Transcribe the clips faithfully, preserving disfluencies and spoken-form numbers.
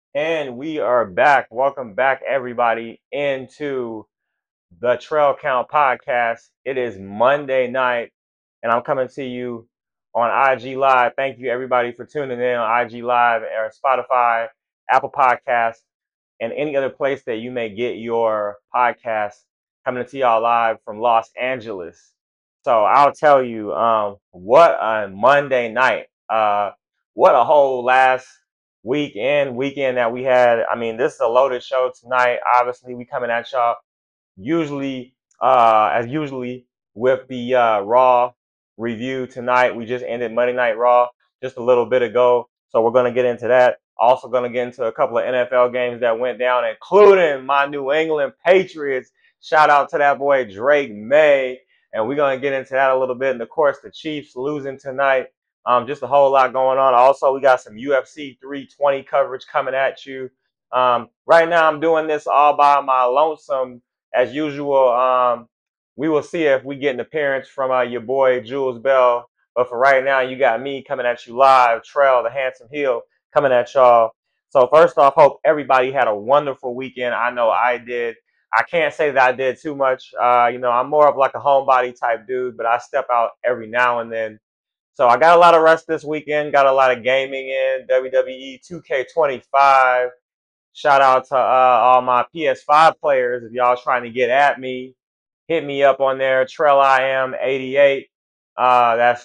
And we are back. Welcome back, everybody, into the Trail Count Podcast. It is Monday night, and I'm coming to you on I G Live. Thank you, everybody, for tuning in on I G Live or Spotify, Apple Podcasts, and any other place that you may get your podcast. Coming to y'all live from Los Angeles. So I'll tell you, um, what a Monday night. Uh, what a whole last weekend, weekend that we had. I mean, this is a loaded show tonight. Obviously, we coming at y'all usually, uh, as usually with the uh, Raw review tonight. We just ended Monday Night Raw just a little bit ago, so we're gonna get into that. Also, gonna get into a couple of N F L games that went down, including my New England Patriots. Shout out to that boy Drake May, and we're gonna get into that a little bit. And of course, the Chiefs losing tonight. Um, just a whole lot going on. Also, we got some U F C three twenty coverage coming at you. Um, right now, I'm doing this all by my lonesome as usual. Um, we will see if we get an appearance from uh, your boy Jules Bell. But for right now, you got me coming at you live, Trail, the handsome heel, coming at y'all. So first off, hope everybody had a wonderful weekend. I know I did. I can't say that I did too much. Uh, you know, I'm more of like a homebody type dude, but I step out every now and then. So I got a lot of rest this weekend, got a lot of gaming in, W W E two K twenty-five. Shout out to uh, all my P S five players. If y'all trying to get at me, hit me up on there. Trell I am eighty-eight. Uh, that's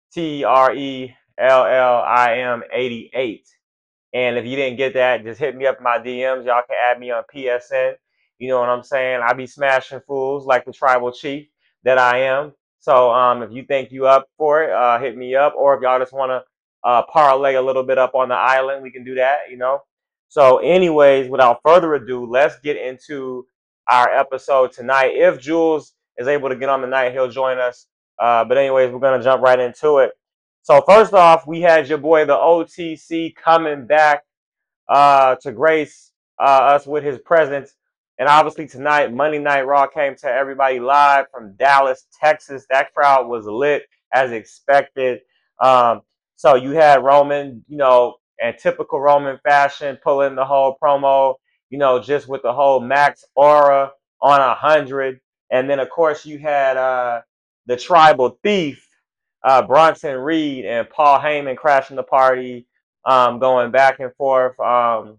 T R E L L I M eighty-eight. And if you didn't get that, just hit me up in my D Ms. Y'all can add me on P S N. You know what I'm saying? I be smashing fools like the tribal chief that I am. So um, if you think you up for it, uh, hit me up. Or if y'all just want to uh, parlay a little bit up on the island, we can do that, you know? So anyways, without further ado, let's get into our episode tonight. If Jules is able to get on tonight, he'll join us. Uh, but anyways, we're going to jump right into it. So first off, we had your boy the O T C coming back uh, to grace uh, us with his presence. And obviously tonight, Monday Night Raw came to everybody live from Dallas, Texas. That crowd was lit as expected. Um, so you had Roman, you know, in typical Roman fashion, pulling the whole promo, you know, just with the whole max aura on a hundred. And then of course you had uh, the tribal thief, uh, Bronson Reed and Paul Heyman crashing the party, um, going back and forth. Um,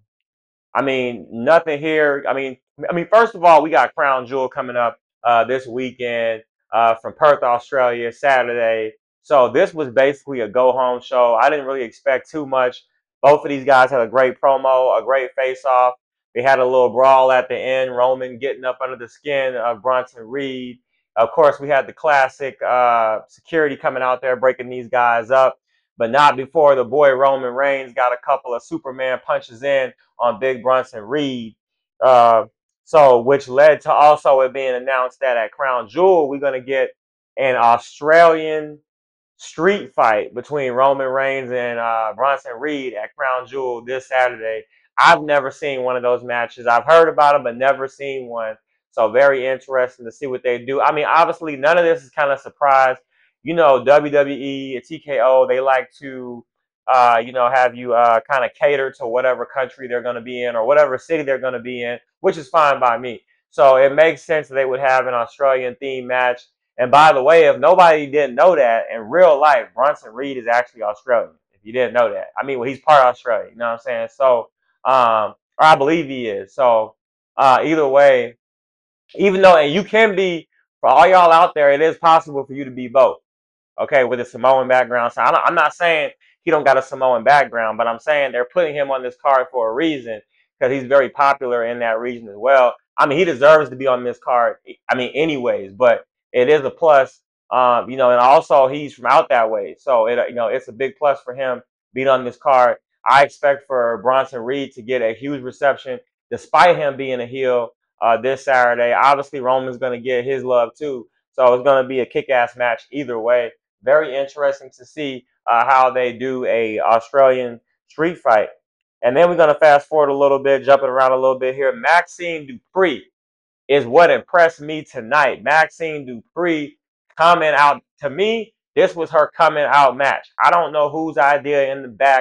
I mean, nothing here. I mean, I mean, first of all, we got Crown Jewel coming up uh, this weekend uh, from Perth, Australia, Saturday. So this was basically a go home show. I didn't really expect too much. Both of these guys had a great promo, a great face off. They had a little brawl at the end. Roman getting up under the skin of Bronson Reed. Of course, we had the classic uh, security coming out there breaking these guys up, but not before the boy Roman Reigns got a couple of Superman punches in on Big Bronson Reed. Uh, so, which led to also it being announced that at Crown Jewel, we're going to get an Australian street fight between Roman Reigns and uh, Bronson Reed at Crown Jewel this Saturday. I've never seen one of those matches. I've heard about them, but never seen one. So very interesting to see what they do. I mean, obviously, none of this is kind of surprise. You know, W W E, T K O, they like to, uh, you know, have you uh, kind of cater to whatever country they're going to be in or whatever city they're going to be in, which is fine by me. So it makes sense that they would have an Australian theme match. And by the way, if nobody didn't know that, in real life, Bronson Reed is actually Australian. If you didn't know that, I mean, well, he's part Australian. You know what I'm saying? So, um, or I believe he is. So, uh, either way, even though, and you can be, for all y'all out there, it is possible for you to be both. Okay, with a Samoan background. So I'm not, I'm not saying he don't got a Samoan background, but I'm saying they're putting him on this card for a reason because he's very popular in that region as well. I mean, he deserves to be on this card. I mean, anyways, but it is a plus. Um, you know, and also he's from out that way, so it you know it's a big plus for him being on this card. I expect for Bronson Reed to get a huge reception, despite him being a heel uh, this Saturday. Obviously, Roman's going to get his love too, so it's going to be a kick-ass match either way. Very interesting to see uh, how they do a Australian street fight. And then we're going to fast forward a little bit, jumping around a little bit here. Maxine Dupree is what impressed me tonight. Maxine Dupree coming out. To me, this was her coming out match. I don't know whose idea in the back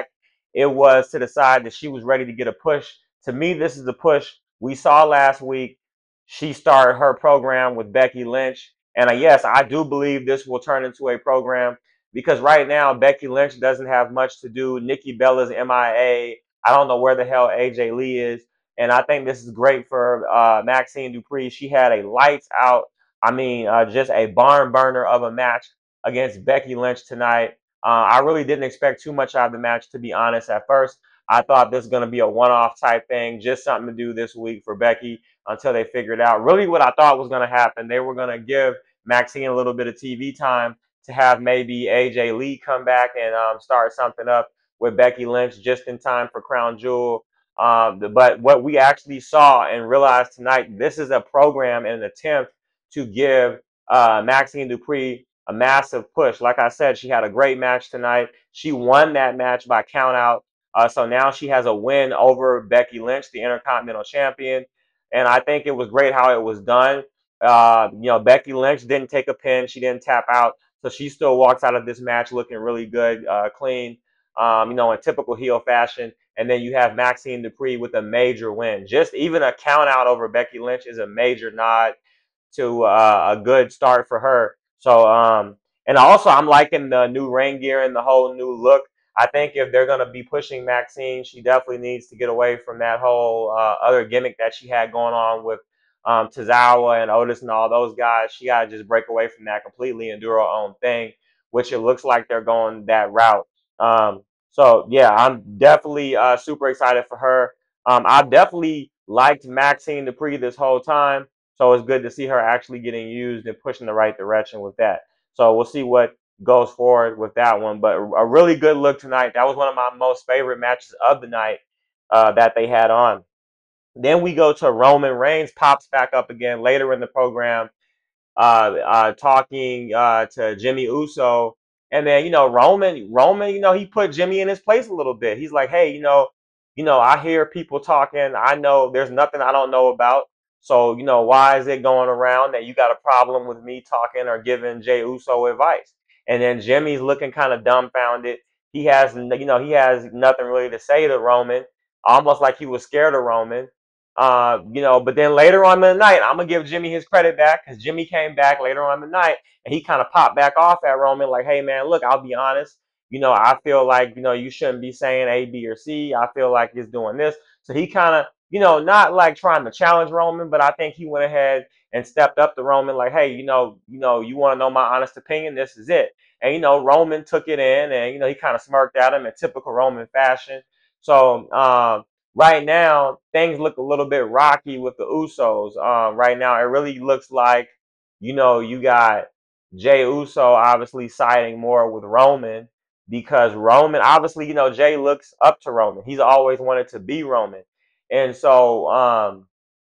it was to decide that she was ready to get a push. To me, this is a push we saw last week. She started her program with Becky Lynch. And uh, yes, I do believe this will turn into a program because right now Becky Lynch doesn't have much to do. Nikki Bella's M I A. I don't know where the hell A J Lee is. And I think this is great for uh, Maxine Dupri. She had a lights out, I mean, uh, just a barn burner of a match against Becky Lynch tonight. Uh, I really didn't expect too much out of the match, to be honest. At first, I thought this was going to be a one-off type thing, just something to do this week for Becky until they figured out. Really, what I thought was going to happen, they were going to give Maxine a little bit of T V time to have maybe A J Lee come back and um, start something up with Becky Lynch just in time for Crown Jewel. Um, but what we actually saw and realized tonight, this is a program and an attempt to give uh, Maxine Dupri a massive push. Like I said, she had a great match tonight. She won that match by count out. Uh, so now she has a win over Becky Lynch, the Intercontinental Champion. And I think it was great how it was done. Uh, you know, Becky Lynch didn't take a pin. She didn't tap out. So she still walks out of this match looking really good, uh, clean, um, you know, in typical heel fashion. And then you have Maxine Dupri with a major win. Just even a count out over Becky Lynch is a major nod to uh, a good start for her. So, um, and also I'm liking the new rain gear and the whole new look. I think if they're going to be pushing Maxine, she definitely needs to get away from that whole uh, other gimmick that she had going on with um, Tozawa and Otis and all those guys. She got to just break away from that completely and do her own thing, which it looks like they're going that route. Um, so, yeah, I'm definitely uh, super excited for her. Um, I've definitely liked Maxine Dupri this whole time. So it's good to see her actually getting used and pushing the right direction with that. So we'll see what goes forward with that one. But a really good look tonight. That was one of my most favorite matches of the night uh, that they had on. Then we go to Roman Reigns pops back up again later in the program, uh, uh, talking uh, to Jimmy Uso. And then, you know, Roman, Roman, you know, he put Jimmy in his place a little bit. He's like, hey, you know, you know, I hear people talking. I know there's nothing I don't know about. So, you know, why is it going around that you got a problem with me talking or giving Jay Uso advice? And then Jimmy's looking kind of dumbfounded. He has, you know, he has nothing really to say to Roman, almost like he was scared of Roman. Uh, you know, but then later on in the night, I'm gonna give Jimmy his credit back because Jimmy came back later on in the night and he kind of popped back off at Roman, like, hey man, look, I'll be honest, you know, I feel like, you know, you shouldn't be saying A, B, or C. I feel like it's doing this. So he kind of, you know, not like trying to challenge Roman, but I think he went ahead and stepped up to Roman, like, hey, you know, you know, you want to know my honest opinion? This is it. And you know, Roman took it in, and you know, he kind of smirked at him in typical Roman fashion. So um, right now things look a little bit rocky with the Usos. Um, right now, it really looks like, you know, you got Jay Uso obviously siding more with Roman because Roman, obviously, you know, Jay looks up to Roman. He's always wanted to be Roman. And so um,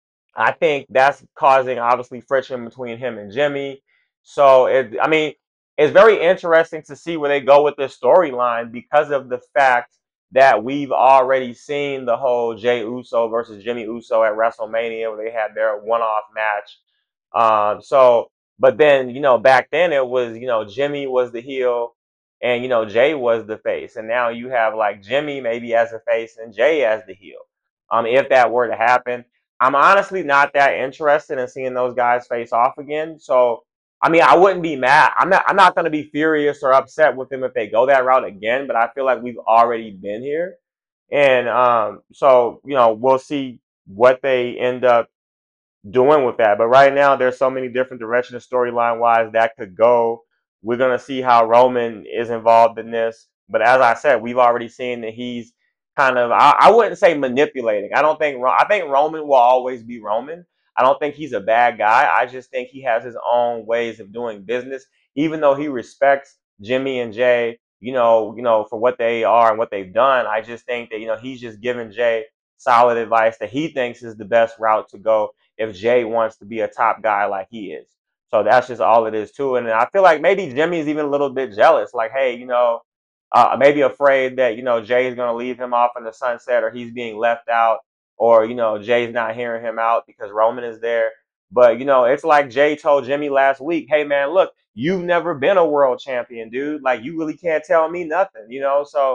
I think that's causing obviously friction between him and Jimmy. So it, I mean, it's very interesting to see where they go with this storyline because of the fact that we've already seen the whole Jay Uso versus Jimmy Uso at WrestleMania where they had their one-off match. Um, so, but then you know back then it was you know Jimmy was the heel and you know Jay was the face, and now you have like Jimmy maybe as a face and Jay as the heel. Um, if that were to happen. I'm honestly not that interested in seeing those guys face off again. So, I mean, I wouldn't be mad. I'm not. I'm not going to be furious or upset with them if they go that route again. But I feel like we've already been here, and um, so you know, we'll see what they end up doing with that. But right now, there's so many different directions storyline wise that could go. We're gonna see how Roman is involved in this. But as I said, we've already seen that he's kind of I, I wouldn't say manipulating. I don't think I think Roman will always be Roman. I don't think he's a bad guy. I just think he has his own ways of doing business, even though he respects Jimmy and Jay, you know, you know, for what they are and what they've done. I just think that, you know, he's just giving Jay solid advice that he thinks is the best route to go if Jay wants to be a top guy like he is. So that's just all it is to it. And I feel like maybe Jimmy's even a little bit jealous, like, hey, you know, uh, maybe afraid that, you know, Jay's going to leave him off in the sunset or he's being left out or, you know, Jay's not hearing him out because Roman is there. But, you know, it's like Jay told Jimmy last week, hey, man, look, you've never been a world champion, dude. Like, you really can't tell me nothing, you know? So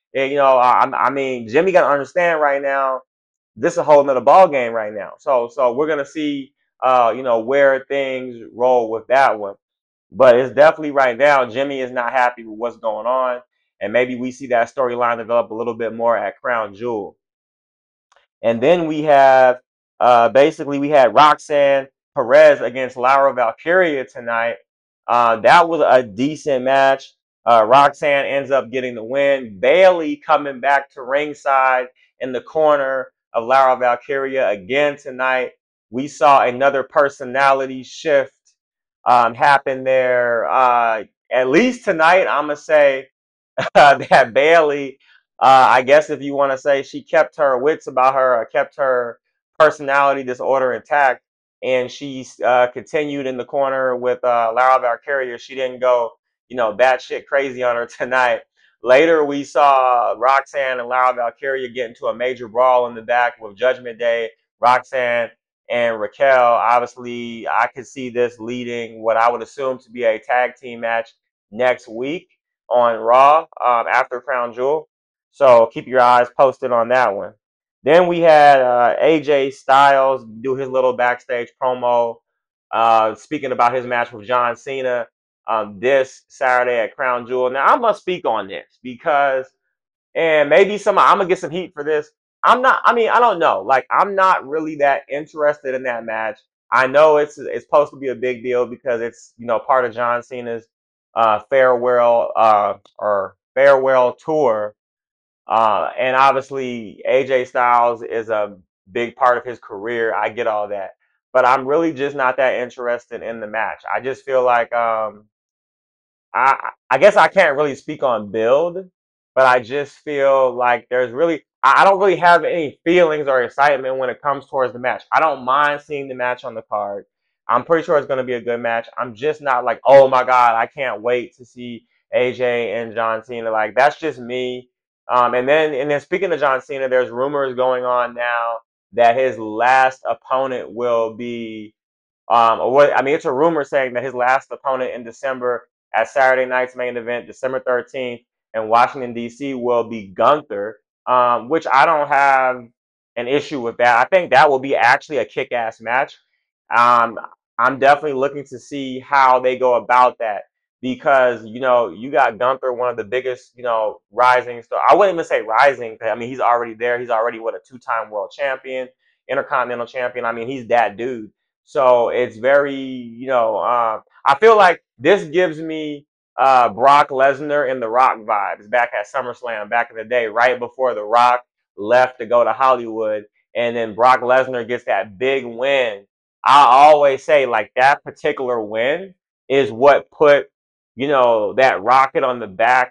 And, you know, I, I mean, Jimmy got to understand right now, this is a whole nother ball game right now. So, so we're gonna see, uh, you know, where things roll with that one. But it's definitely right now, Jimmy is not happy with what's going on, and maybe we see that storyline develop a little bit more at Crown Jewel. And then we have uh, basically we had Roxanne Perez against Laura Valkyria tonight. Uh, that was a decent match. Uh, Roxanne ends up getting the win. Bayley coming back to ringside in the corner of Laura Valkyria again tonight. We saw another personality shift um, happen there. Uh, at least tonight, I'm gonna say uh, that Bayley, uh, I guess if you want to say she kept her wits about her, or kept her personality disorder intact, and she uh, continued in the corner with uh, Lara Valkyria. She didn't go, you know, batshit crazy on her tonight. Later, we saw Roxanne and Lara Valkyria get into a major brawl in the back with Judgment Day, Roxanne and Raquel. Obviously, I could see this leading what I would assume to be a tag team match next week on Raw um, after Crown Jewel. So keep your eyes posted on that one. Then we had uh, A J Styles do his little backstage promo, uh, speaking about his match with John Cena um, this Saturday at Crown Jewel. Now, I must speak on this because, and maybe some, I'm going to get some heat for this. I'm not, I mean, I don't know. Like, I'm not really that interested in that match. I know it's it's supposed to be a big deal because it's, you know, part of John Cena's uh, farewell uh, or farewell tour, uh, and obviously A J Styles is a big part of his career. I get all that, but I'm really just not that interested in the match. I just feel like um, I I guess I can't really speak on build, but I just feel like there's really I I don't really have any feelings or excitement when it comes towards the match. I don't mind seeing the match on the card. I'm pretty sure it's going to be a good match. I'm just not like, oh my god, I can't wait to see A J and John Cena. Like that's just me. Um, and then and then speaking of John Cena, there's rumors going on now that his last opponent will be um, or what I mean, it's a rumor saying that his last opponent in December at Saturday night's main event, December thirteenth, in Washington D C, will be Gunther, um, which I don't have an issue with that. I think that will be actually a kick-ass match. Um, I'm definitely looking to see how they go about that because you know you got Gunther, one of the biggest, you know, rising star. I wouldn't even say rising. I mean, he's already there. He's already what a two-time world champion, intercontinental champion. I mean, he's that dude. So it's very, you know, uh, I feel like this gives me uh, Brock Lesnar and The Rock vibes back at SummerSlam back in the day, right before The Rock left to go to Hollywood. And then Brock Lesnar gets that big win. I always say, like, that particular win is what put, you know, that rocket on the back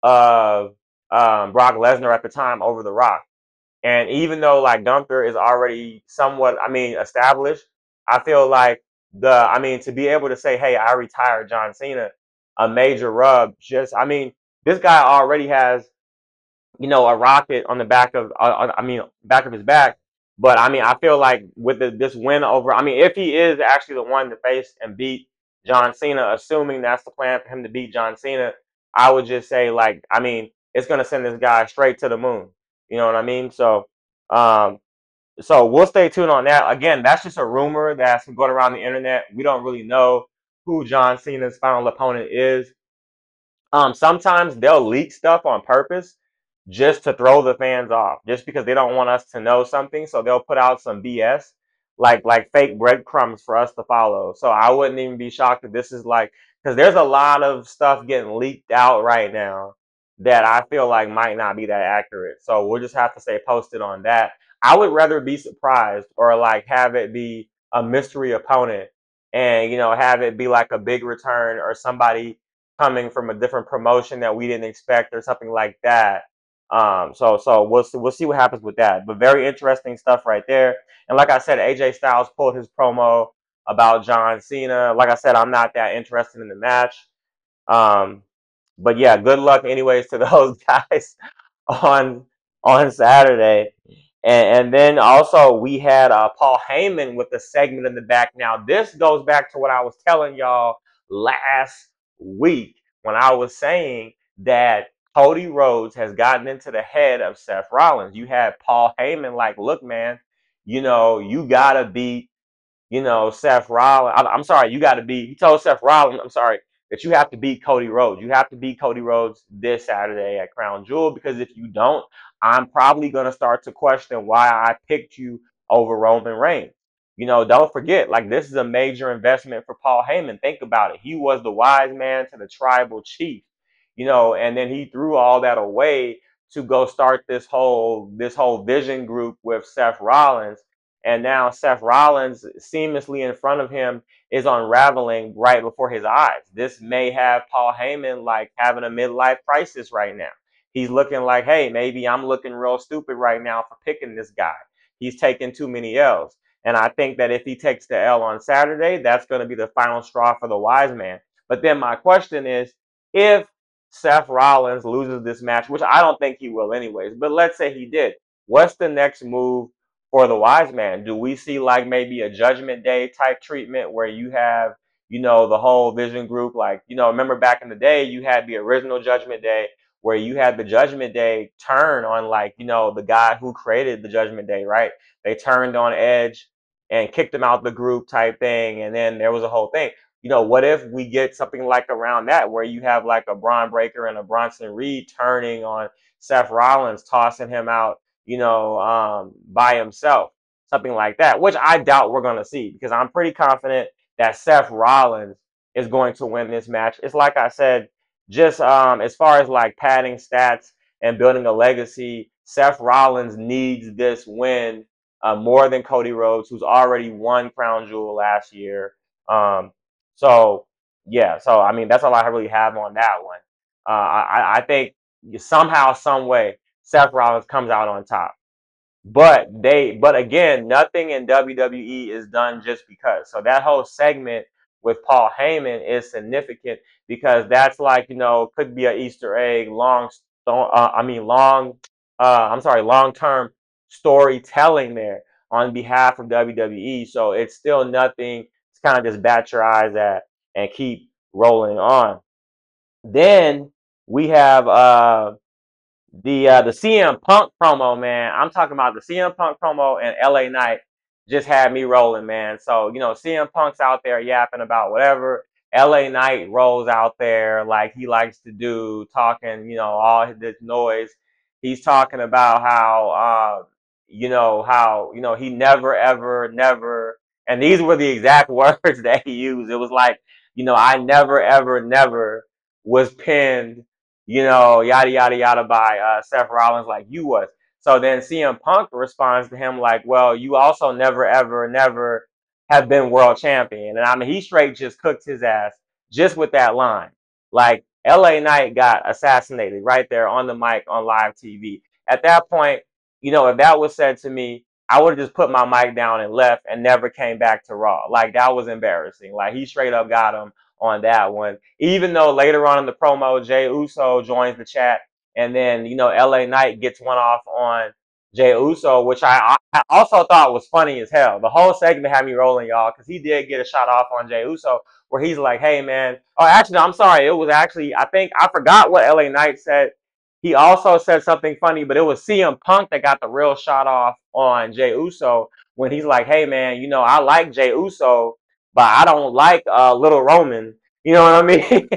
of um, Brock Lesnar at the time over The Rock. And even though like Gunther is already somewhat, I mean, established, I feel like the, I mean, to be able to say, hey, I retired John Cena, a major rub. Just, I mean, this guy already has, you know, a rocket on the back of, uh, I mean, back of his back. But I mean, I feel like with the, this win over, I mean, if he is actually the one to face and beat John Cena, assuming that's the plan for him to beat John Cena, I would just say, like, I mean, it's gonna send this guy straight to the moon. You know what I mean? So, um, so we'll stay tuned on that. Again, that's just a rumor that's going around the internet. We don't really know who John Cena's final opponent is. Um, sometimes they'll leak stuff on purpose just to throw the fans off, just because they don't want us to know something. So they'll put out some B S, like like fake breadcrumbs for us to follow. So I wouldn't even be shocked if this is like, because there's a lot of stuff getting leaked out right now that I feel like might not be that accurate. So we'll just have to stay posted on that. I would rather be surprised or like have it be a mystery opponent and you know have it be like a big return or somebody coming from a different promotion that we didn't expect or something like that. Um, so so we'll see, we'll see what happens with that. But very interesting stuff right there. And like I said, A J Styles pulled his promo about John Cena. Like I said, I'm not that interested in the match. Um, but yeah, good luck anyways to those guys on on Saturday. And, and then also we had uh, Paul Heyman with the segment in the back. Now this goes back to what I was telling y'all last week when I was saying that Cody Rhodes has gotten into the head of Seth Rollins. You had Paul Heyman like, look, man, you know, you gotta beat, you know, Seth Rollins. I'm, I'm sorry, you gotta beat. He told Seth Rollins, I'm sorry, that you have to beat Cody Rhodes. You have to beat Cody Rhodes this Saturday at Crown Jewel, because if you don't, I'm probably gonna start to question why I picked you over Roman Reigns. You know, don't forget, like, this is a major investment for Paul Heyman. Think about it. He was the wise man to the tribal chief, you know, and then he threw all that away to go start this whole this whole vision group with Seth Rollins. And now Seth Rollins, seamlessly in front of him, is unraveling right before his eyes. This may have Paul Heyman like having a midlife crisis right now. He's looking like, hey, maybe I'm looking real stupid right now for picking this guy. He's taking too many L's. And I think that if he takes the L on Saturday, that's going to be the final straw for the wise man. But then my question is, if Seth Rollins loses this match, which I don't think he will anyways, but let's say he did, what's the next move for the wise man? Do we see like maybe a Judgment Day type treatment where you have, you know, the whole vision group? Like, you know, remember back in the day, you had the original Judgment Day where you had the Judgment Day turn on, like, you know, the guy who created the Judgment Day, right? They turned on Edge and kicked him out the group type thing. And then there was a whole thing. You know, what if we get something like around that where you have like a Braun Breaker and a Bronson Reed turning on Seth Rollins, tossing him out, you know, um, by himself, something like that, which I doubt we're going to see, because I'm pretty confident that Seth Rollins is going to win this match. It's like I said, just um, as far as like padding stats and building a legacy, Seth Rollins needs this win uh, more than Cody Rhodes, who's already won Crown Jewel last year. Um, so, yeah, so I mean, that's all I really have on that one. Uh, I, I think somehow, some way, Seth Rollins comes out on top. But they, but again, nothing in W W E is done just because. So that whole segment with Paul Heyman is significant, because that's like, you know, could be an Easter egg, long, uh, I mean, long, uh, I'm sorry, long term storytelling there on behalf of W W E. So it's still nothing. It's kind of just bat your eyes at and keep rolling on. Then we have uh the uh, the C M Punk promo, man. I'm talking about the C M Punk promo, and L A Knight just had me rolling, man. So, you know, C M Punk's out there yapping about whatever. L A Knight rolls out there like he likes to do, talking, you know, all this noise. He's talking about how, uh, you know, how, you know, he never, ever, never, and these were the exact words that he used. It was like, you know, I never, ever, never was pinned, you know, yada, yada, yada, by uh, Seth Rollins like you was. So then C M Punk responds to him like, well, you also never, ever, never have been world champion. And I mean, he straight just cooked his ass just with that line. Like, L A Knight got assassinated right there on the mic on live T V. At that point, you know, if that was said to me, I would have just put my mic down and left and never came back to Raw. Like, that was embarrassing. Like, he straight up got him on that one. Even though later on in the promo, Jey Uso joins the chat, and then, you know, L A Knight gets one off on Jey Uso, which I, I also thought was funny as hell. The whole segment had me rolling, y'all, because he did get a shot off on Jey Uso where he's like, hey, man. Oh, actually, no, I'm sorry. It was actually, I think, I forgot what L A Knight said. He also said something funny, but it was C M Punk that got the real shot off on Jey Uso when he's like, hey, man, you know, I like Jey Uso, but I don't like uh, Little Roman. You know what I mean?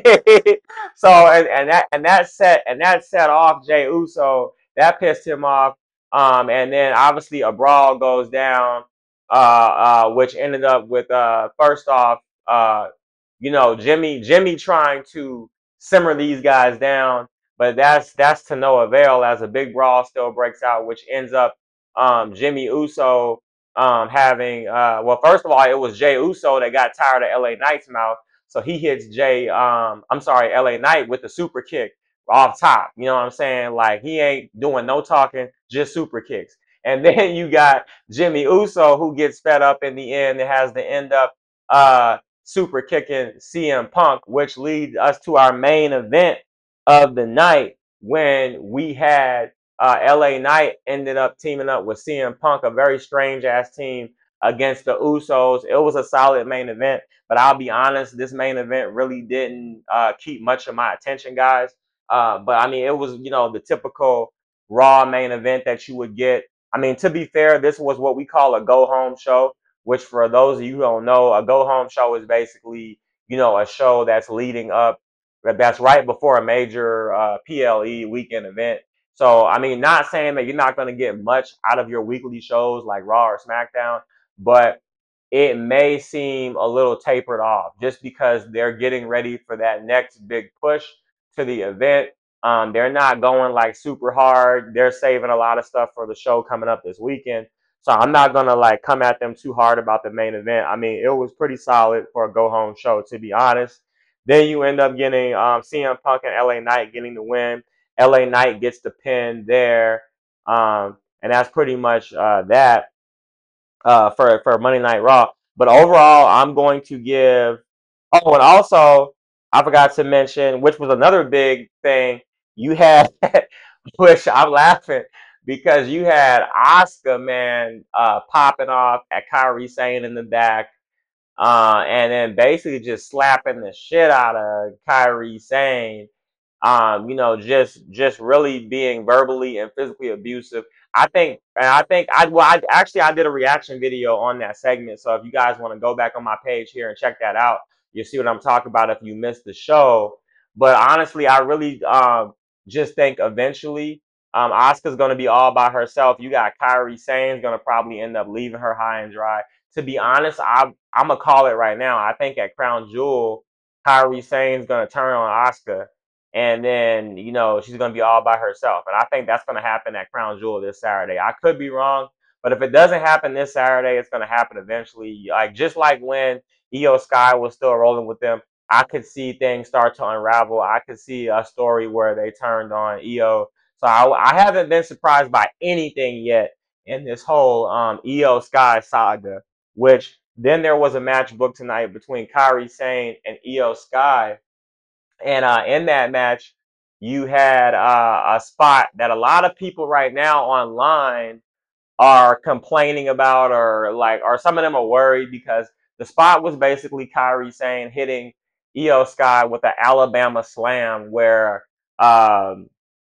So and, and that and that set and that set off Jey Uso. That pissed him off. Um, and then obviously a brawl goes down, uh, uh, which ended up with uh, first off, uh, you know, Jimmy Jimmy trying to simmer these guys down, but that's that's to no avail, as a big brawl still breaks out, which ends up um, Jimmy Uso um, having uh, well, first of all, it was Jey Uso that got tired of L A Knight's mouth, so he hits Jay, um, I'm sorry, L A Knight with the super kick off top. You know what I'm saying? Like, he ain't doing no talking, just super kicks. And then you got Jimmy Uso, who gets fed up in the end and has to end up uh, super kicking C M Punk, which leads us to our main event of the night, when we had uh, L A Knight ended up teaming up with C M Punk, a very strange ass team, against the Usos. It was a solid main event, but I'll be honest, this main event really didn't uh, keep much of my attention, guys. Uh, but I mean, it was, you know, the typical Raw main event that you would get. I mean, to be fair, this was what we call a go home show, which for those of you who don't know, a go home show is basically, you know, a show that's leading up, that's right before a major uh, P L E weekend event. So, I mean, not saying that you're not going to get much out of your weekly shows like Raw or SmackDown, but it may seem a little tapered off just because they're getting ready for that next big push to the event. Um, they're not going like super hard. They're saving a lot of stuff for the show coming up this weekend. So I'm not gonna like come at them too hard about the main event. I mean, it was pretty solid for a go home show, to be honest. Then you end up getting um, C M Punk and L A Knight getting the win. L A Knight gets the pin there, um, and that's pretty much uh, that uh, for for Monday Night Raw. But overall, I'm going to give. Oh, and also I forgot to mention, which was another big thing. You had, which I'm laughing because you had Asuka, man, uh, popping off at Kairi Sane in the back, uh, and then basically just slapping the shit out of Kairi Sane. Um, you know, just just really being verbally and physically abusive. I think, and I think I well, I actually I did a reaction video on that segment. So if you guys want to go back on my page here and check that out, you'll see what I'm talking about if you missed the show. But honestly, I really um just think eventually um Asuka's gonna be all by herself. You got Kairi Sane's gonna probably end up leaving her high and dry. To be honest, I I'm gonna call it right now. I think at Crown Jewel, Kairi Sane's gonna turn on Asuka, and then you know she's gonna be all by herself. And I think that's gonna happen at Crown Jewel this Saturday. I could be wrong, but if it doesn't happen this Saturday, it's gonna happen eventually. Like just like when Io Sky was still rolling with them, I could see things start to unravel. I could see a story where they turned on Io. So I, I haven't been surprised by anything yet in this whole um, Io Sky saga. Which then there was a match booked tonight between Kairi Sane and Io Sky, and uh, in that match, you had uh, a spot that a lot of people right now online are complaining about, or like, or some of them are worried because the spot was basically Kairi Sane hitting Io Sky with an Alabama slam, where um,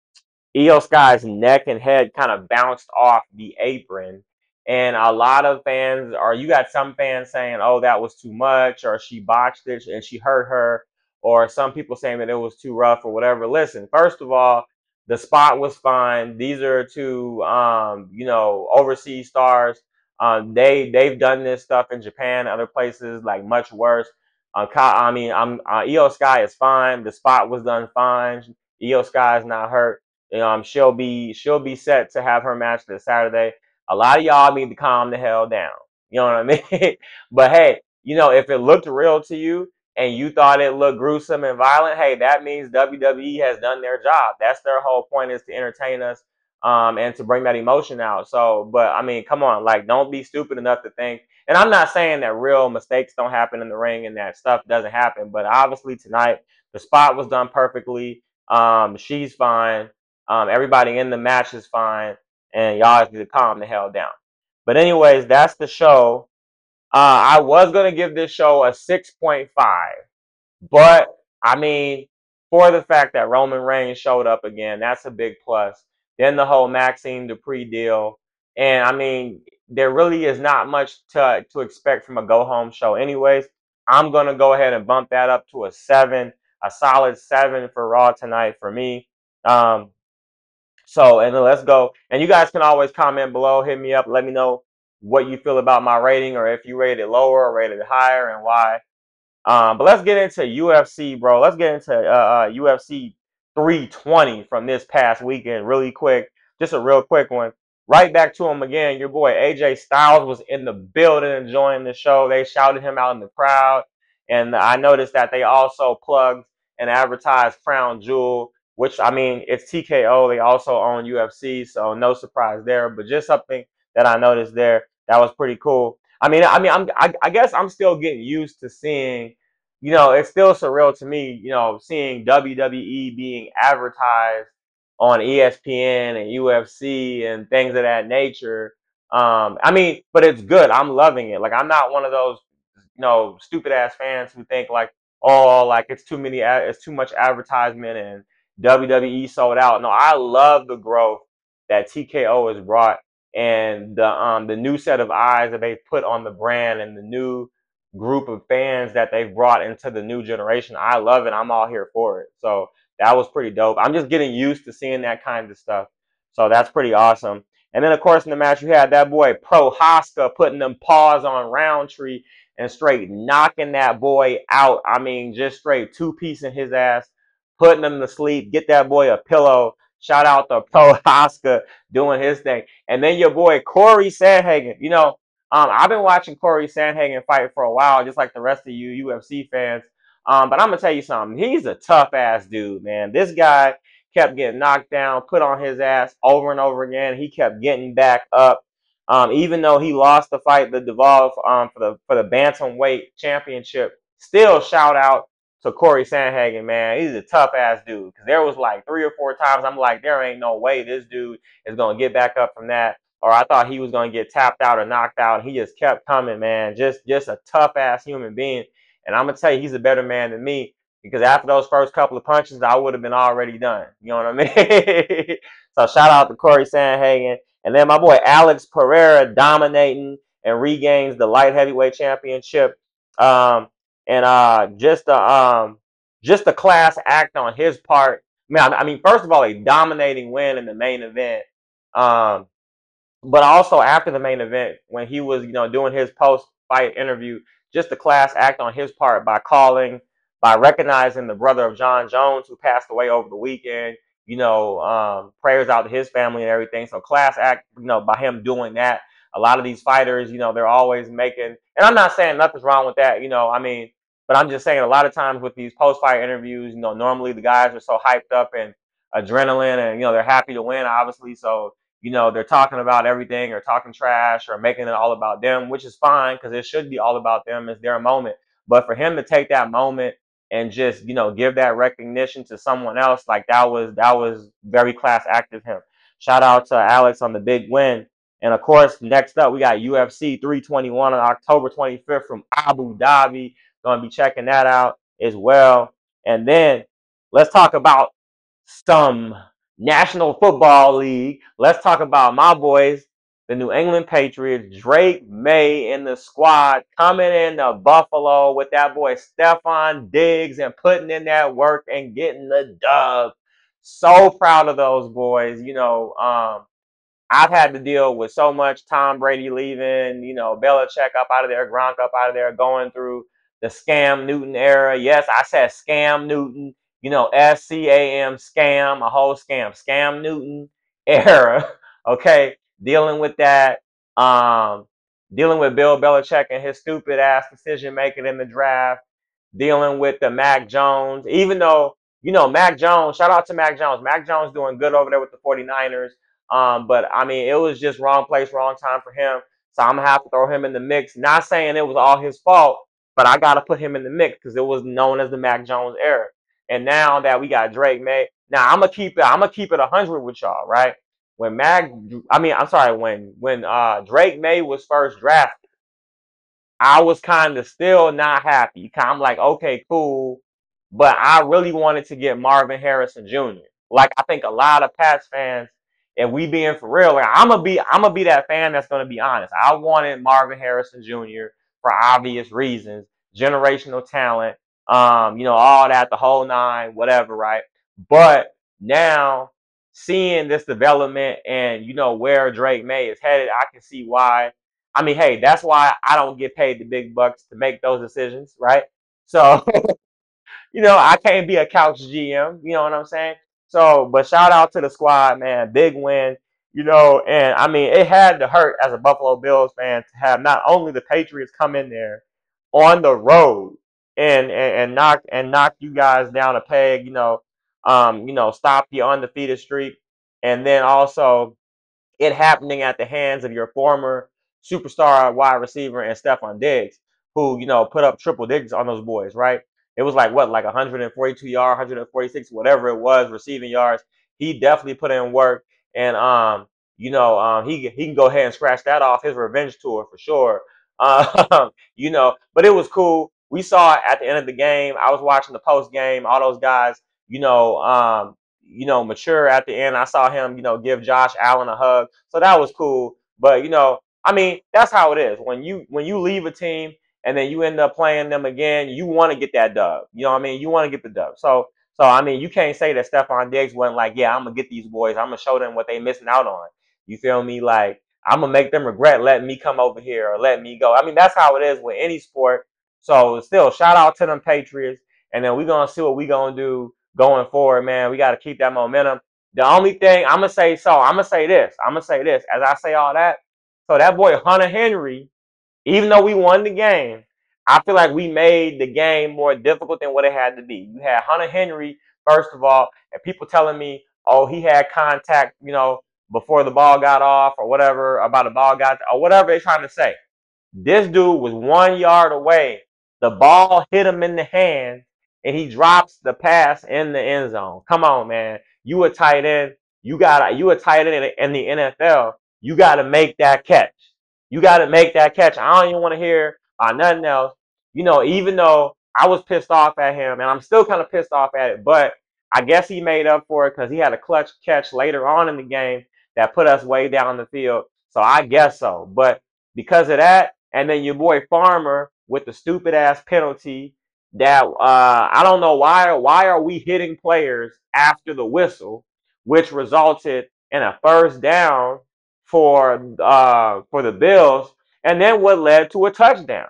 Io Sky's neck and head kind of bounced off the apron. And a lot of fans, or you got some fans saying, oh, that was too much, or she botched it and she hurt her, or some people saying that it was too rough or whatever. Listen, first of all, the spot was fine. These are two, um, you know, overseas stars. Um, they they've done this stuff in Japan, other places, like much worse. Uh, I mean, I'm uh, Io Sky is fine. The spot was done fine. Io Sky is not hurt. Um, she'll be she'll be set to have her match this Saturday. A lot of y'all need to calm the hell down. You know what I mean? But hey, you know, if it looked real to you and you thought it looked gruesome and violent, hey, that means W W E has done their job. That's their whole point, is to entertain us, um, and to bring that emotion out. So, but I mean, come on, like, don't be stupid enough to think. And I'm not saying that real mistakes don't happen in the ring and that stuff doesn't happen, but obviously tonight the spot was done perfectly. Um, she's fine. Um, everybody in the match is fine, and y'all need to calm the hell down. But anyways, that's the show. Uh, I was gonna give this show a six point five, but I mean, for the fact that Roman Reigns showed up again, that's a big plus. Then the whole Maxine Dupree deal, and I mean, there really is not much to to expect from a go home show. Anyways, I'm gonna go ahead and bump that up to a seven, a solid seven for Raw tonight for me. Um, so, and then let's go. And you guys can always comment below, hit me up, let me know what you feel about my rating, or if you rate it lower or rated it higher, and why. Um, but let's get into U F C, bro. Let's get into uh, uh, U F C three twenty from this past weekend really quick. Just a real quick one. Right back to him again. Your boy A J Styles was in the building enjoying the show. They shouted him out in the crowd. And I noticed that they also plugged and advertised Crown Jewel, which, I mean, it's T K O. They also own U F C, so no surprise there. But just something that I noticed there that was pretty cool. I mean, I mean, I'm, I, I guess I'm still getting used to seeing, you know, it's still surreal to me, you know, seeing W W E being advertised on E S P N and U F C and things of that nature. Um, I mean, but it's good. I'm loving it. Like, I'm not one of those, you know, stupid ass fans who think like, oh, like it's too many, it's too much advertisement, and W W E sold out. No, I love the growth that T K O has brought and the um the new set of eyes that they've put on the brand and the new group of fans that they've brought into the new generation. I love it. I'm all here for it. So that was pretty dope. I'm just getting used to seeing that kind of stuff. So that's pretty awesome. And then of course in the match you had that boy Pro Haska putting them paws on Roundtree and straight knocking that boy out. I mean, just straight two-piecing his ass, putting him to sleep, get that boy a pillow. Shout out to Pro Haska doing his thing. And then your boy Corey Sandhagen. You know, um, I've been watching Corey Sandhagen fight for a while, just like the rest of you U F C fans. Um, but I'm gonna tell you something. He's a tough ass dude, man. This guy kept getting knocked down, put on his ass over and over again. He kept getting back up. Um, even though he lost the fight, the Devolve um, for the for the bantamweight championship, still shout out to Corey Sandhagen, man. He's a tough ass dude. Because there was like three or four times I'm like, there ain't no way this dude is gonna get back up from that. Or I thought he was gonna get tapped out or knocked out. And he just kept coming, man. Just just a tough ass human being. And I'm gonna tell you, he's a better man than me. Because after those first couple of punches, I would have been already done. You know what I mean? So shout out to Corey Sandhagen. And then my boy Alex Pereira dominating and regains the light heavyweight championship. Um, and uh, just a um, just a class act on his part. Man, I mean, first of all, a dominating win in the main event. Um, but also after the main event, when he was, you know, doing his post-fight interview, just a class act on his part by calling, by recognizing the brother of John Jones who passed away over the weekend. You know, um, prayers out to his family and everything. So class act, you know, by him doing that. A lot of these fighters, you know, they're always making, and I'm not saying nothing's wrong with that, you know, I mean, but I'm just saying a lot of times with these post-fight interviews, you know, normally the guys are so hyped up and adrenaline and, you know, they're happy to win, obviously. So you know, they're talking about everything or talking trash or making it all about them, which is fine because it should be all about them. It's their moment. But for him to take that moment and just, you know, give that recognition to someone else, like that was that was very class act of him. Shout out to Alex on the big win. And of course, next up we got U F C three twenty-one on October twenty-fifth from Abu Dhabi. Gonna be checking that out as well. And then let's talk about some National Football League. Let's talk about my boys, the New England Patriots, Drake May in the squad, coming into Buffalo with that boy Stefon Diggs and putting in that work and getting the dub. So proud of those boys. You know, um, I've had to deal with so much Tom Brady leaving, you know, Belichick up out of there, Gronk up out of there, going through the Scam Newton era. Yes, I said Scam Newton, you know, S C A M, scam, a whole scam, Scam Newton era. Okay, dealing with that, um, dealing with Bill Belichick and his stupid ass decision making in the draft, dealing with the Mac Jones, even though, you know, Mac Jones, shout out to Mac Jones. Mac Jones doing good over there with the 49ers. Um, but I mean, it was just wrong place, wrong time for him. So I'm gonna have to throw him in the mix. Not saying it was all his fault, but I gotta put him in the mix because it was known as the Mac Jones era. And now that we got Drake May, now I'm gonna keep it. I'm gonna keep it a hundred with y'all, right? When Mac, I mean, I'm sorry, when when uh, Drake May was first drafted, I was kind of still not happy. I'm like, okay, cool. But I really wanted to get Marvin Harrison Junior Like I think a lot of Pats fans, if we being for real, like I'm gonna be I'm gonna be that fan that's gonna be honest. I wanted Marvin Harrison Junior for obvious reasons, generational talent, um, you know, all that, the whole nine, whatever, right? But now seeing this development and you know where Drake May is headed, I can see why. I mean, hey, that's why I don't get paid the big bucks to make those decisions, right? So, you know, I can't be a couch G M, you know what I'm saying? So, but shout out to the squad, man. Big win, you know, and I mean, it had to hurt as a Buffalo Bills fan to have not only the Patriots come in there on the road and and, and knock and knock you guys down a peg, you know, um, you know, stop the undefeated streak, and then also it happening at the hands of your former superstar wide receiver and Stefon Diggs, who, you know, put up triple digits on those boys, right? It was like what, like one hundred forty-two yards, one hundred forty-six, whatever it was, receiving yards. He definitely put in work, and um, you know, um, he he can go ahead and scratch that off his revenge tour for sure. Um, you know, but it was cool. We saw it at the end of the game. I was watching the post game. All those guys, you know, um, you know, mature at the end. I saw him, you know, give Josh Allen a hug, so that was cool. But you know, I mean, that's how it is when you when you leave a team and then you end up playing them again. You want to get that dub. You know what I mean? You want to get the dub. So so I mean, you can't say that Stephon Diggs wasn't like, yeah, I'm gonna get these boys. I'm gonna show them what they missing out on. You feel me? Like I'm gonna make them regret letting me come over here or letting me go. I mean, that's how it is with any sport. So still, shout out to them Patriots, and then we're gonna see what we gonna do going forward, man. We got to keep that momentum. The only thing I'm gonna say, so I'm gonna say this. I'm gonna say this. As I say all that, so that boy Hunter Henry, even though we won the game, I feel like we made the game more difficult than what it had to be. You had Hunter Henry, first of all, and people telling me, oh, he had contact, you know, before the ball got off or whatever, about the ball got, or whatever they're trying to say. This dude was one yard away. The ball hit him in the hand, and he drops the pass in the end zone. Come on, man. You a tight end. You got you a tight end in the N F L. You got to make that catch. You got to make that catch. I don't even want to hear uh, nothing else. You know, even though I was pissed off at him, and I'm still kind of pissed off at it, but I guess he made up for it because he had a clutch catch later on in the game that put us way down the field. So I guess so. But because of that, and then your boy Farmer with the stupid ass penalty that uh, I don't know why. Why are we hitting players after the whistle, which resulted in a first down for uh, for the Bills, and then what led to a touchdown.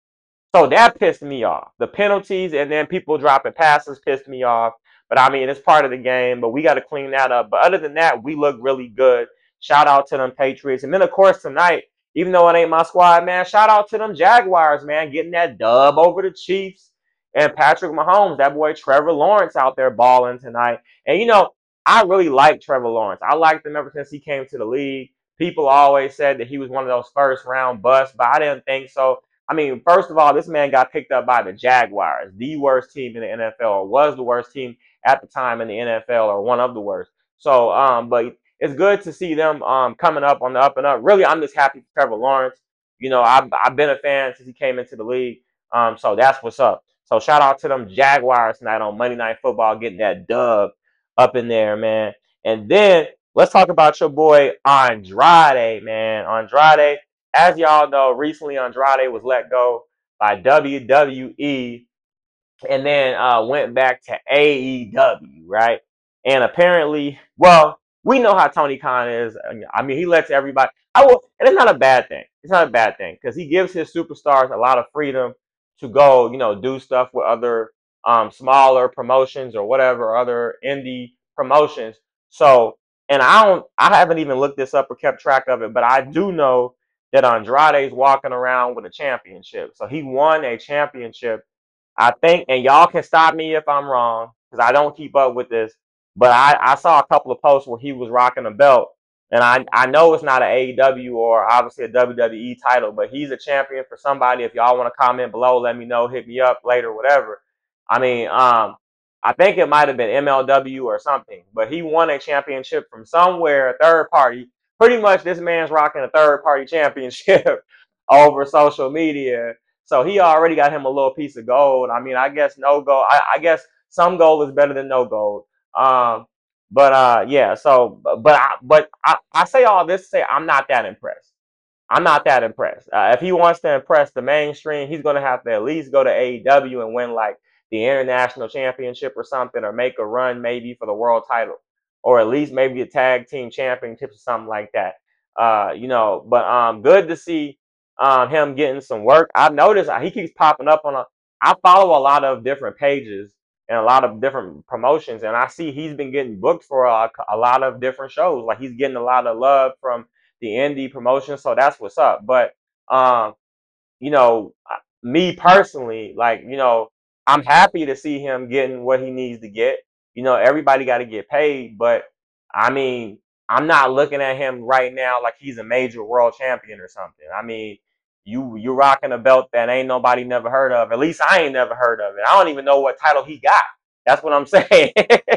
So that pissed me off. The penalties and then people dropping passes pissed me off. But I mean, it's part of the game, but we got to clean that up. But other than that, we look really good. Shout out to them Patriots. And then, of course, tonight, even though it ain't my squad, man, shout out to them Jaguars, man, getting that dub over the Chiefs and Patrick Mahomes. That boy Trevor Lawrence out there balling tonight. And, you know, I really like Trevor Lawrence. I liked him ever since he came to the league. People always said that he was one of those first round busts, but I didn't think so. I mean, first of all, this man got picked up by the Jaguars, the worst team in the N F L, or was the worst team at the time in the N F L, or one of the worst. So, um, but it's good to see them um coming up on the up and up. Really, I'm just happy for Trevor Lawrence. You know, I've I've been a fan since he came into the league. Um, so that's what's up. So shout out to them Jaguars tonight on Monday Night Football, getting that dub up in there, man. And then let's talk about your boy Andrade, man. Andrade, as y'all know, recently Andrade was let go by W W E and then uh, went back to A E W, right? And apparently, well, we know how Tony Khan is. I mean, he lets everybody. I will, and it's not a bad thing. It's not a bad thing because he gives his superstars a lot of freedom to go, you know, do stuff with other um, smaller promotions or whatever other indie promotions. So, and I don't, I haven't even looked this up or kept track of it, but I do know that Andrade's walking around with a championship. So he won a championship, I think, and y'all can stop me if I'm wrong because I don't keep up with this. But I, I saw a couple of posts where he was rocking a belt, and I I know it's not an A E W or obviously a W W E title, but he's a champion for somebody. If y'all want to comment below, let me know, hit me up later, whatever. I mean, um, I think it might have been M L W or something, but he won a championship from somewhere, third party. Pretty much, this man's rocking a third party championship over social media. So he already got him a little piece of gold. I mean, I guess no gold. I, I guess some gold is better than no gold. Um, but uh, yeah. So, but I, but I, I say all this to say I'm not that impressed. I'm not that impressed. Uh, if he wants to impress the mainstream, he's going to have to at least go to A E W and win like the international championship or something, or make a run maybe for the world title, or at least maybe a tag team championships or something like that. Uh, you know, but um, good to see um him getting some work. I've noticed he keeps popping up on a. I follow a lot of different pages and a lot of different promotions, and I see he's been getting booked for a, a lot of different shows. Like he's getting a lot of love from the indie promotion, so that's what's up. But um, you know, me personally, like, you know, I'm happy to see him getting what he needs to get. You know, everybody got to get paid, but I mean, I'm not looking at him right now like he's a major world champion or something. I mean, you you rocking a belt that ain't nobody never heard of. At least I ain't never heard of it. I don't even know what title he got. That's what I'm saying.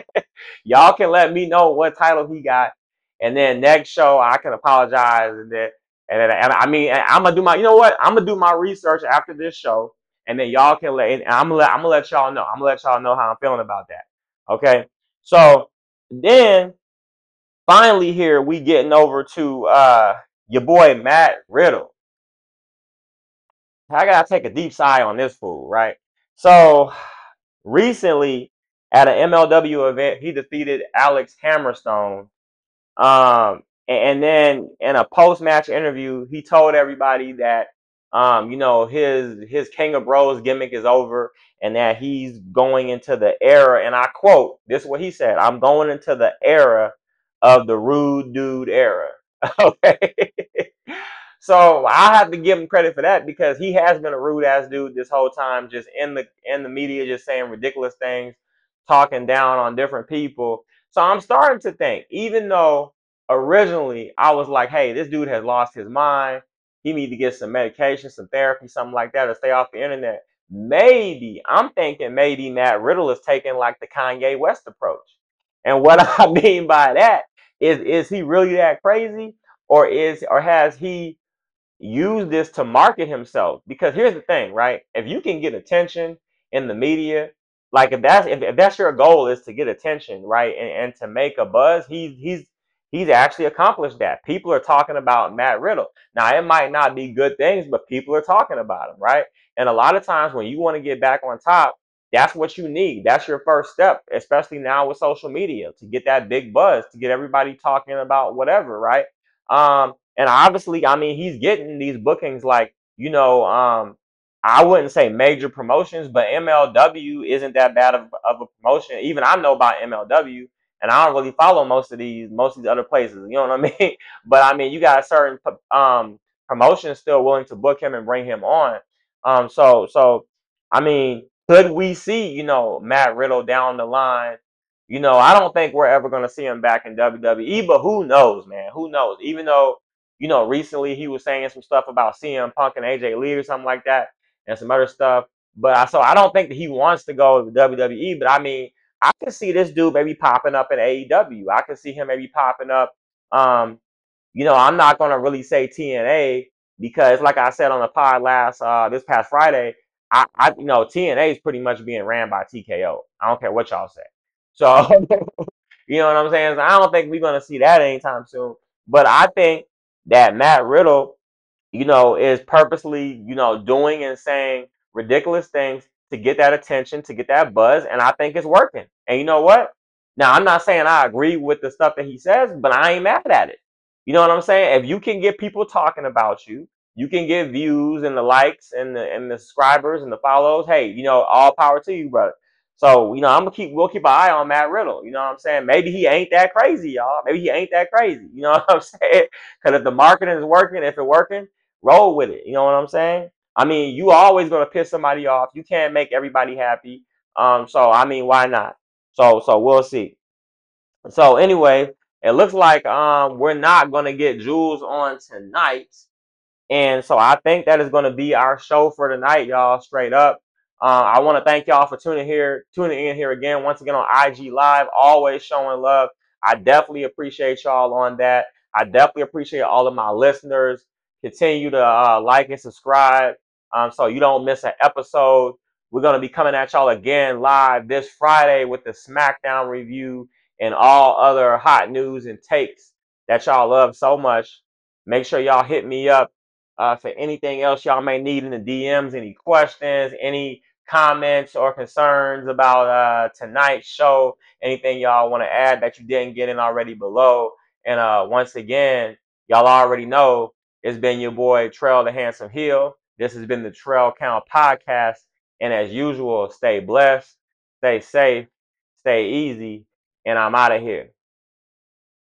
Y'all can let me know what title he got, and then next show I can apologize and then and then, and I mean, I'm gonna do my. You know what? I'm gonna do my research after this show, and then y'all can let. And I'm gonna let. I'm gonna let y'all know. I'm gonna let y'all know how I'm feeling about that. Okay. So Then finally here we getting over to uh your boy Matt Riddle. I gotta take a deep sigh on this fool, right? So recently at an M L W event, he defeated Alex Hammerstone. Um, and, and then in a post-match interview, he told everybody that um, you know, his his King of Bros gimmick is over and that he's going into the era, and I quote, this is what he said, I'm going into the era of the rude dude era. Okay. So I have to give him credit for that because he has been a rude ass dude this whole time, just in the in the media, just saying ridiculous things, talking down on different people. So I'm starting to think, even though originally I was like, hey, this dude has lost his mind. He need to get some medication, some therapy, something like that, or stay off the internet. Maybe I'm thinking maybe Matt Riddle is taking like the Kanye West approach. And what I mean by that is, is he really that crazy, or is or has he use this to market himself? Because here's the thing, right? If you can get attention in the media, like if that's if, if that's your goal is to get attention, right, and, and to make a buzz, he's he's he's actually accomplished that. People are talking about Matt Riddle. Now it might not be good things, but people are talking about him, right? And a lot of times when you want to get back on top, that's what you need. That's your first step, especially now with social media, to get that big buzz, to get everybody talking about whatever, right? Um, and obviously, I mean, he's getting these bookings like, you know, um, I wouldn't say major promotions, but M L W isn't that bad of, of a promotion. Even I know about M L W, and I don't really follow most of these most of these other places. You know what I mean? But I mean, you got certain um, promotions still willing to book him and bring him on. Um, so so I mean, could we see, you know, Matt Riddle down the line? You know, I don't think we're ever going to see him back in W W E, but who knows, man? Who knows? Even though, you know, recently he was saying some stuff about C M Punk and A J Lee or something like that, and some other stuff. But I so I don't think that he wants to go to W W E. But I mean, I can see this dude maybe popping up in A E W. I can see him maybe popping up. Um, you know, I'm not gonna really say T N A because, like I said on the pod last uh this past Friday, I, I you know T N A is pretty much being ran by T K O. I don't care what y'all say. So you know what I'm saying? So I don't think we're gonna see that anytime soon. But I think that Matt Riddle, you know, is purposely, you know, doing and saying ridiculous things to get that attention, to get that buzz, and I think it's working. And you know what? Now, I'm not saying I agree with the stuff that he says, but I ain't mad at it. You know what I'm saying? If you can get people talking about you, you can get views and the likes and the and the subscribers and the follows. Hey, you know, all power to you, brother. So, you know, I'm gonna keep we'll keep an eye on Matt Riddle. You know what I'm saying? Maybe he ain't that crazy, y'all. Maybe he ain't that crazy. You know what I'm saying? Because if the marketing is working, if it's working, roll with it. You know what I'm saying? I mean, you always gonna piss somebody off. You can't make everybody happy. Um, so I mean, why not? So so we'll see. So anyway, it looks like um we're not gonna get Jules on tonight. And so I think that is going to be our show for tonight, y'all. Straight up. Uh, I want to thank y'all for tuning here, tuning in here again, once again on I G Live, always showing love. I definitely appreciate y'all on that. I definitely appreciate all of my listeners. Continue to uh, like and subscribe, um, so you don't miss an episode. We're going to be coming at y'all again live this Friday with the SmackDown review and all other hot news and takes that y'all love so much. Make sure y'all hit me up uh, for anything else y'all may need in the D Ms, any questions, any comments or concerns about uh, tonight's show, anything y'all want to add that you didn't get in already below. And uh, once again, y'all already know it's been your boy, Trell the Handsome Heel. This has been the Trell Count Podcast. And as usual, stay blessed, stay safe, stay easy, and I'm out of here.